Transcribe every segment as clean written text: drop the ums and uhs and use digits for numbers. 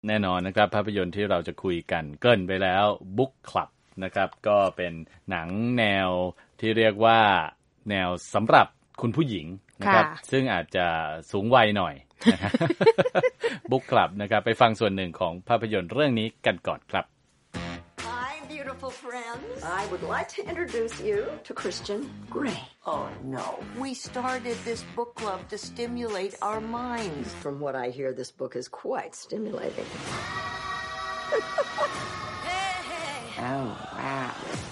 แน่นอนนะครับภาพยนตร์ที่เราจะคุยกันเกริ่นไปแล้ว Book Club นะครับก็เป็นหนังแนวที่เรียกว่าแนวสำหรับคุณผู้หญิงนะครับซึ่งอาจจะสูงวัยหน่อยนะฮะ Book Club นะครับไปฟังส่วนหนึ่งของภาพยนตร์เรื่องนี้กันก่อนครับ Beautiful friends, I would like to introduce you to Christian Grey. Oh, no. We started this book club to stimulate our minds. From what I hear, this book is quite stimulating. Oh, wow.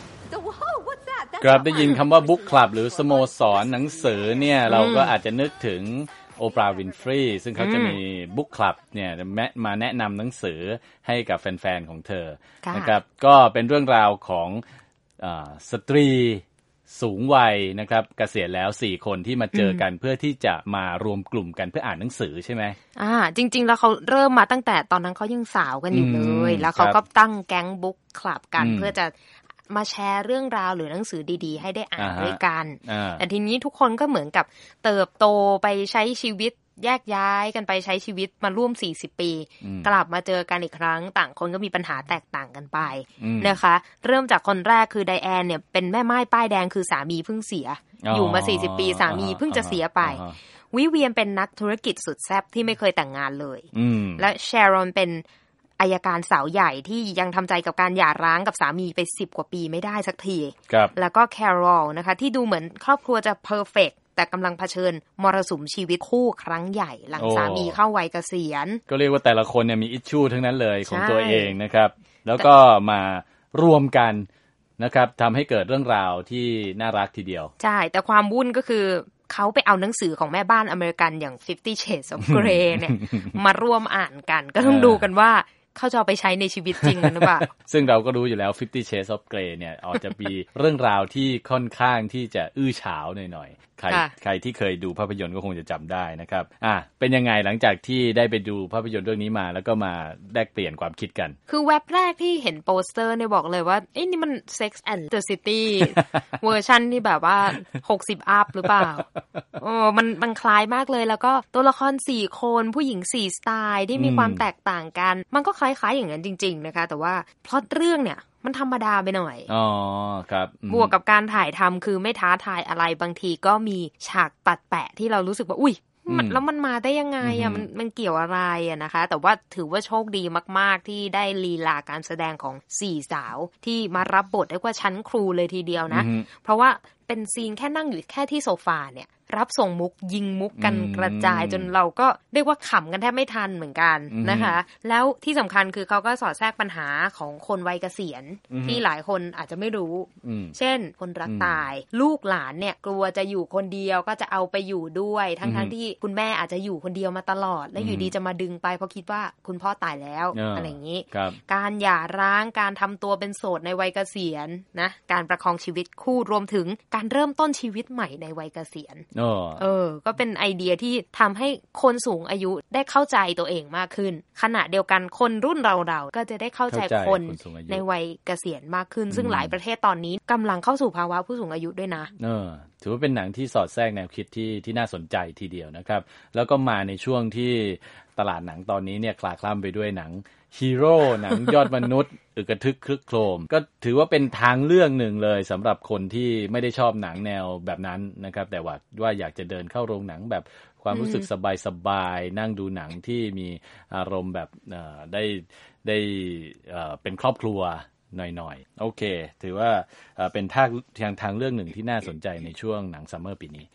Whoa, what's that? ครับได้ยินคำว่า Book Club หรือสโมสรหนังสือเนี่ยเราก็อาจจะนึกถึงโอปราห์ วินฟรีย์ซึ่งเขาจะมี Book Club เนี่ยมาแนะนำหนังสือให้กับแฟนๆของเธอนะครับก็เป็นเรื่องราวของสตรีสูงวัยนะครับเกษียณแล้ว4คนที่มาเจอกันเพื่อที่จะมารวมกลุ่มกันเพื่ออ่านหนังสือใช่ไหมจริงๆแล้วเขาเริ่มมาตั้งแต่ตอนนั้นเขายังสาวกันอยู่เลยแล้วเขาก็ตั้งแก๊ง Book Club กันเพื่อจะมาแชร์เรื่องราวหรือหนังสือดีๆให้ได้อ่านด้วยกันแต่ทีนี้ทุกคนก็เหมือนกับเติบโตไปใช้ชีวิตแยกย้ายกันไปใช้ชีวิตมาร่วม40ปีกลับมาเจอกันอีกครั้งต่างคนก็มีปัญหาแตกต่างกันไปนะคะเริ่มจากคนแรกคือไดแอนเนี่ยเป็นแม่ไม้ป้ายแดงคือสามีเพิ่งเสียอยู่มา40ปีสามีเพิ่งจะเสียไปวิเวียนเป็นนักธุรกิจสุดแซ่บที่ไม่เคยแต่งงานเลยและแชรอนเป็นอัยการสาวใหญ่ที่ยังทำใจกับการหย่าร้างกับสามีไป10กว่าปีไม่ได้สักทีแล้วก็แคโรลนะคะที่ดูเหมือนครอบครัวจะเพอร์เฟคแต่กำลังเผชิญมรสุมชีวิตคู่ครั้งใหญ่หลังสามีเข้าวัยเกษียณก็เรียกว่าแต่ละคนเนี่ยมีอิชชูทั้งนั้นเลยของตัวเองนะครับแล้วก็มารวมกันนะครับทำให้เกิดเรื่องราวที่น่ารักทีเดียวใช่แต่ความวุ่นก็คือเขาไปเอาหนังสือของแม่บ้านอเมริกันอย่าง 50 Shades of Grey เนี่ยมาร่วมอ่านกันก็ต้องดูกันว่าเขาจะเอาไปใช้ในชีวิตจริงหรือเปล่าซึ่งเราก็รู้อยู่แล้ว 50 Shades of Grey เนี่ยอาจจะมีเรื่องราวที่ค่อนข้างที่จะอื้อฉาวหน่อยๆใครที่เคยดูภาพยนตร์ก็คงจะจำได้นะครับเป็นยังไงหลังจากที่ได้ไปดูภาพยนตร์เรื่องนี้มาแล้วก็มาแลกเปลี่ยนความคิดกันคือเว็บแรกที่เห็นโปสเตอร์เนี่ยบอกเลยว่านี่มัน Sex and the City เวอร์ชันที่แบบว่า60อัพหรือเปล่ามันคล้ายมากเลยแล้วก็ตัวละคร4คนผู้หญิง4สไตล์ที่มีความแตกต่างกันมันก็คล้ายๆอย่างนั้นจริงๆนะคะแต่ว่าพล็อตเรื่องเนี่ยมันธรรมดาไปหน่อยครับบวกกับการถ่ายทำคือไม่ท้าทายอะไรบางทีก็มีฉากตัดแปะที่เรารู้สึกว่าอุ้ยแล้วมันมาได้ยังไงมันเกี่ยวอะไรนะคะแต่ว่าถือว่าโชคดีมากๆที่ได้ลีลาการแสดงของ4สาวที่มารับบทเรียกว่าชั้นครูเลยทีเดียวนะเพราะว่าเป็นซีนแค่นั่งอยู่แค่ที่โซฟาเนี่ยรับส่งมุกยิงมุกกันกระจายจนเราก็เรียกว่าขำกันแทบไม่ทันเหมือนกันนะคะแล้วที่สำคัญคือเขาก็สอดแทรกปัญหาของคนวัยเกษียณที่หลายคนอาจจะไม่รู้เช่นคนรักตายลูกหลานเนี่ยกลัวจะอยู่คนเดียวก็จะเอาไปอยู่ด้วยทั้งที่คุณแม่อาจจะอยู่คนเดียวมาตลอดแล้วอยู่ดีจะมาดึงไปเพราะคิดว่าคุณพ่อตายแล้วอะไรอย่างนี้การหย่าร้างการทำตัวเป็นโสดในวัยเกษียณนะการประคองชีวิตคู่รวมถึงการเริ่มต้นชีวิตใหม่ในวัยเกษียณก็เป็นไอเดียที่ทำให้คนสูงอายุได้เข้าใจตัวเองมากขึ้นขณะเดียวกันคนรุ่นเราก็จะได้เข้าใจคนในวัยเกษียณมากขึ้นซึ่งหลายประเทศตอนนี้กำลังเข้าสู่ภาวะผู้สูงอายุด้วยนะถือว่าเป็นหนังที่สอดแทรกแนวคิดที่น่าสนใจทีเดียวนะครับแล้วก็มาในช่วงที่ตลาดหนังตอนนี้เนี่ยคลาคล่ำไปด้วยหนังฮีโร่หนังยอดมนุษย์อึกระทึกครึกโครมก็ถือว่าเป็นทางเลือกหนึ่งเลยสำหรับคนที่ไม่ได้ชอบหนังแนวแบบนั้นนะครับแต่ว่าอยากจะเดินเข้าโรงหนังแบบความรู้สึกสบายๆนั่งดูหนังที่มีอารมณ์แบบได้เป็นครอบครัวหน่อยๆโอเคถือว่าเป็นทางเลือกหนึ่งที่น่าสนใจในช่วงหนังซัมเมอร์ปีนี้